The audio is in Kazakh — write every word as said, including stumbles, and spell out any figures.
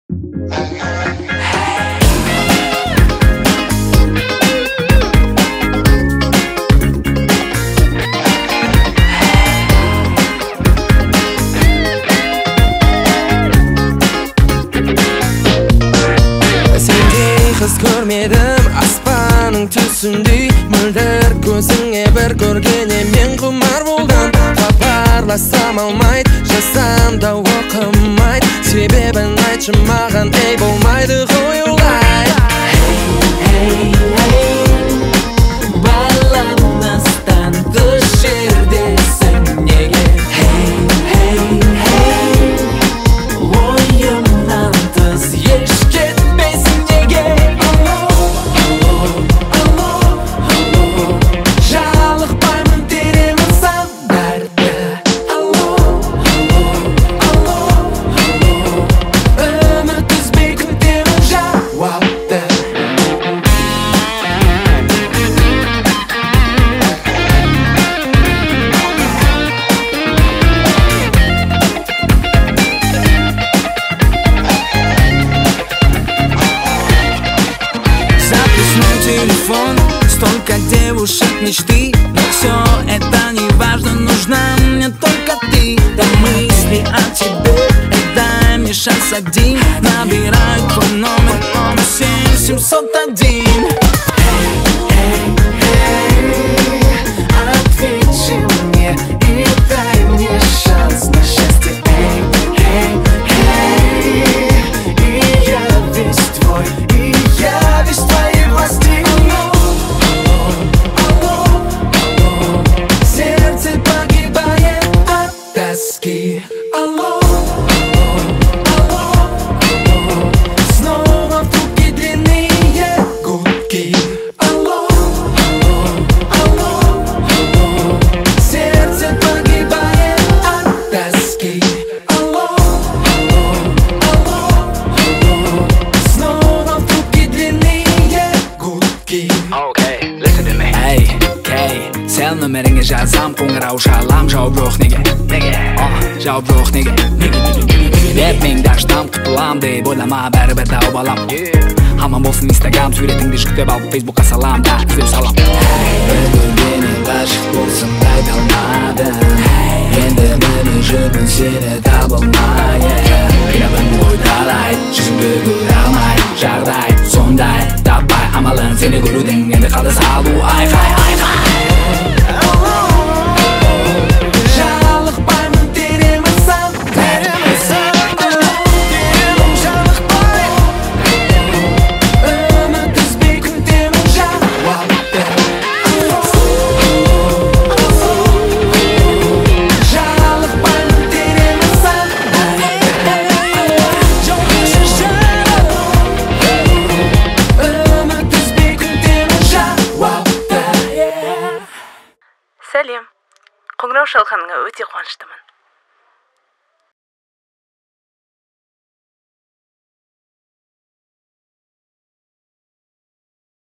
Көрмедім аспаның түсіндей мөлдір көзіңе бір көргене мен құмар болдым. Хабарласам алмайды, жазсам да оқымайды, себебін айтшы маған, ей болмайды ғой олай. Байланыстан тыс жердесің неге? Ойымнан тыс еш кетпесің неге? Телефон, столько девушек мечты, но все это не важно, нужна мне только ты. Да мысли о тебе, это мешать один, набирай твой номер, семь семьсот один. Ответь мне и дай мне шанс на счастье. И я весь твой, и я весь твоей власти. Алло, алло, алло, снова в трубке длинные гудки. Алло, алло, алло, сердце погибает от тоски. Алло, алло, алло, снова в трубке длинные гудки. Okay, listen to me. Hey, okay, сен номеріңе жазам, қоңырау шалам, жауап жоқ неге? Жауап жоқ неге? Бет менде аштам, құтылам деп ойлама, бәрібір тауып алам. Аман болсын инстаграм, суретіңді жүктеп алып фейсбукқа салам, да іздеу салам. Бір көргеннен ғашық болсам айта алмадым, енді міне жүрмін сені таба алмай. Қиналдым ғой талай, жүзіңді көре алмай, жағдай сондай таппай амалын сені көрудің, енді қалды салу айқай айқай. Сәлем. Қоңырау шалғаныңа өте қуаныштымын.